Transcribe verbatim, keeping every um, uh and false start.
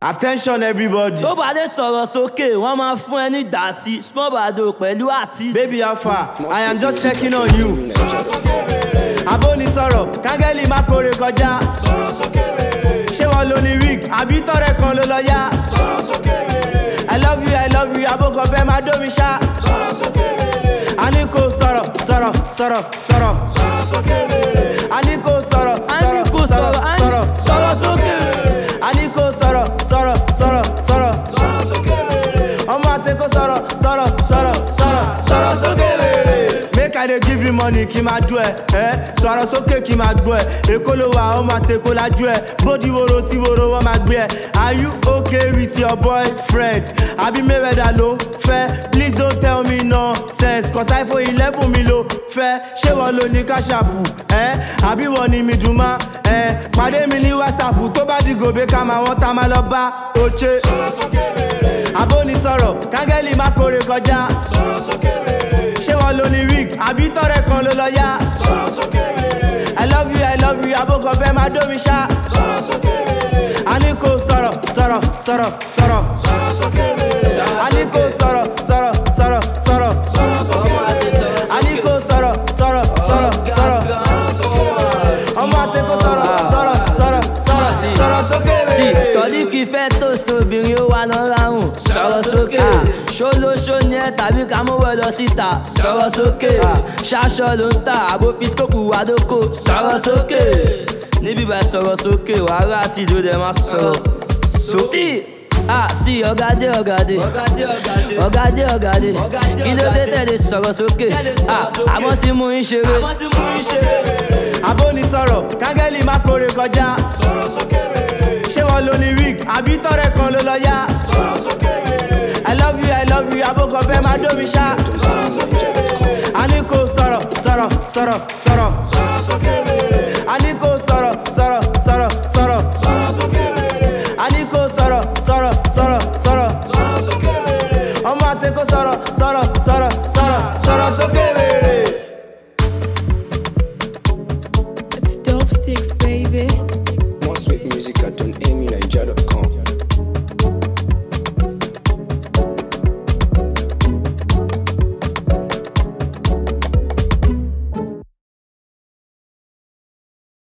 Attention everybody. Tó bá dé sọ̀rọ̀ sókè, wọ́n máa fún ẹ ní dàtí. Small bado pẹ̀lú àti. Baby how far? I am just checking on you. Abóni sọ̀rọ̀, kángẹ́lì má kórè kọjá. Ṣé wọ́n lo ní wig? Àbí tọ́rẹ kan ló lọ yá? I love you, I love you, abókan fẹ́ máa dómi ṣá. A ní kò sọ̀rọ̀, sọ̀rọ̀, sọ̀rọ̀, sọ̀rọ̀. A ní kò sọ̀rọ̀, sọ̀rọ̀, sọ̀rọ̀, sọ̀rọ̀. Sọ̀rọ̀ sókè. A ní kò sọ̀rọ̀, sọ̀rọ̀, sọ̀rọ̀, sọ̀rọ̀. Ọmọ àṣẹ kò sọ̀rọ̀, sọ̀rọ̀, sọ̀rọ̀, sọ̀rọ̀, sọ̀rọ̀ sókè. Make I dey give you money kí máa dú ẹ, ẹ́ sọ̀rọ̀ sókè kí máa gbọ́ ẹ. Èkó ló wà, ọmọ àṣẹ kó lajú ẹ. Bódi woro sí woro wọ́n máa gbé ẹ. Are you okay with your boyfriend? Àbí Mayweather ló fẹ́? Please don't tell me nonsense, cause iPhone eleven mi ló fẹ́. Ṣé wọ́n lo ní káṣàpù? Ẹ́ àbí wọ́n ní mi dùn má? Ẹ́ pàdé mi ní WhatsApp tó bá di gòbé ká máa wọ́n tá máa lọ bá oche. Abóni sọ̀rọ̀, kángẹ́lì má kórè kọjá. Ṣé wọ́n lo ní wig? Àbí tọ́rẹ kan ló lọ yá? I love you, I love you, abókan fẹ́ máa dómi ṣá. A ní kò sọ̀rọ̀, sọ̀rọ̀, sọ̀rọ̀, sọ̀rọ̀. A ní kò sọ̀rọ̀, sọ̀rọ̀, sọ̀rọ̀, sọ̀rọ̀. A ní kò sọ̀rọ̀, sọ̀rọ̀, sọ̀rọ̀, sọ̀rọ̀. Ọmọ àṣẹ kò sọ̀rọ̀, sọ̀rọ̀, sọ̀rọ̀, sọ̀rọ̀, sọ̀rọ̀ sókè. Sọ̀díkì fẹ́ toast obìnrin ó wà lọ́rùn. Sọ̀rọ̀ sókè. Ṣólóṣó ni ẹ tàbí ká mú wẹ̀ lọ síta. Sọ̀rọ̀ sókè. Ṣaṣọ ló ń tà àbó fisikópù wà dóko. Sọ̀rọ̀ sókè. Níbi bá sọ̀rọ̀ sókè wàhálà àti ìjó dẹ̀ máa sọ̀rọ̀ sókè. Ah, sí, ọ̀gádé ọ̀gádé ọ̀gádé ọ̀gádé kí ló dé tẹ̀lé sọ̀rọ̀ sókè? Ah, àmọ́ tí mú ń ṣeré. Abóni sọ̀rọ̀, kángẹ́lì má kórè kọjá. Ṣé wọ́n lo ní wig? Àbí tọ́rẹ kan ló lọ yá? I love you, I love you, abókan fẹ́ máa dómi ṣá. A ní kò sọ̀rọ̀, sọ̀rọ̀, sọ̀rọ̀, sọ̀rọ̀. A ní kò sọ̀rọ̀, sọ̀rọ̀, sọ̀rọ̀, sọ̀rọ̀. A ní kò sọ̀rọ̀, sọ̀rọ̀, sọ̀rọ̀, sọ̀rọ̀. Ọmọ àṣẹ kò sọ̀rọ̀, sọ̀rọ̀, sọ̀rọ̀, sọ̀rọ̀, sọ̀rọ̀ sókè.